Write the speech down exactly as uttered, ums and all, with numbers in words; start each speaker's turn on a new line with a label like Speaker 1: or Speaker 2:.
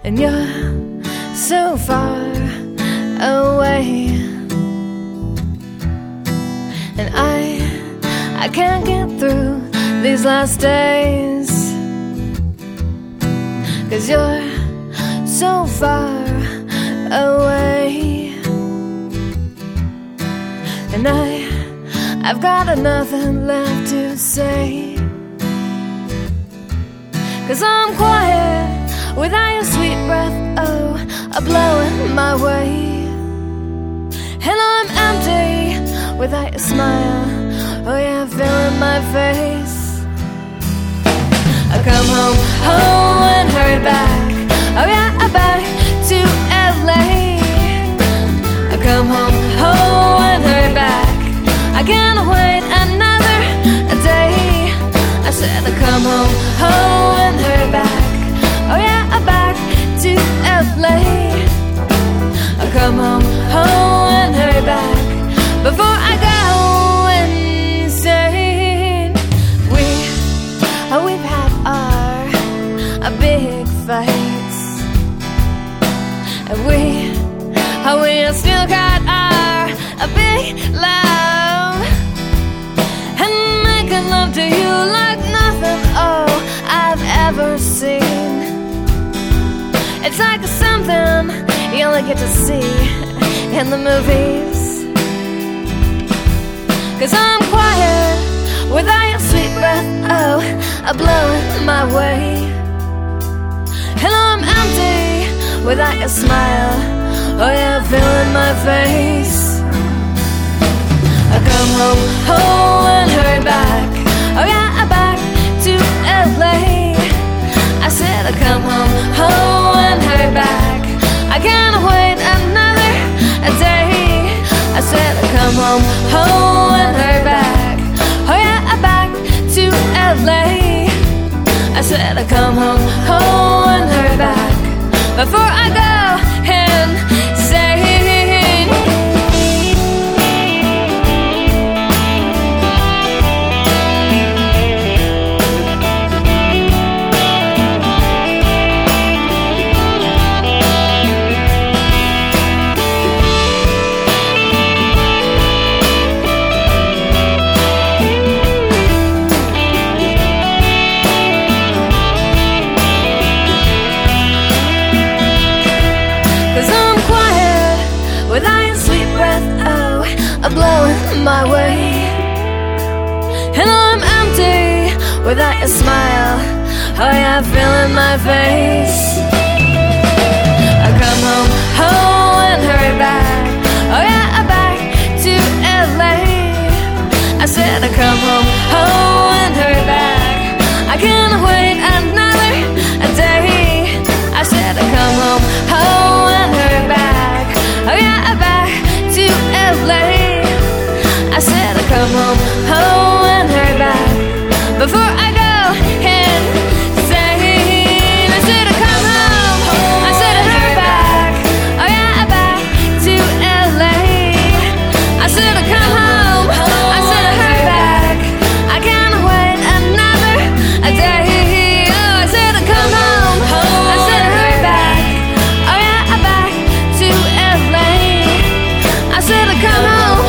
Speaker 1: and you're so far away, and I, I can't get through these last days, 'cause you're so far away, and I, I've got nothing left to say, 'cause I'm quiet without your sweet breath, oh, a blowing my way, and I'm empty without your smile, oh yeah, filling my face. I come home, home and hurry back, oh yeah, back to L A. I come home, home and hurry back, I can't wait another day. I said I come home, home and hurry back, oh yeah, back to L A. I come home, home and hurry back before I go insane. We, oh, we've had our a big fights, and we, oh, we still got our a big love, and making love to you like nothing, oh, I've ever seen. It's like something you only get to see in the movies, 'cause I'm quiet without your sweet breath, oh, a blowing my way, and I'm empty without your smile, oh yeah, filling my face. I come home, home and hurry back, oh yeah, back to L A. I said I come home, home and hurry back, I can't wait another day. I said I come home, home and hurry back, oh yeah, back to L A. I said I come home, home and hurry back before I go insane. Blowing my way, and I'm empty without your smile, oh yeah, filling my face. I come home, home and hurry back, oh yeah, back to L A. I said I come home, home and hurry back, I can't wait another day. I said I come home, home and hurry back, oh yeah, back to L A. I said I come home, home and hurry back before I go insane. I said I come home, I said I hurry back, oh yeah, back to L A. I said I come home, I said I hurry back, I can't wait another day. Oh, I said I come home, I said I hurry back, oh yeah, back to L A. I said I come home.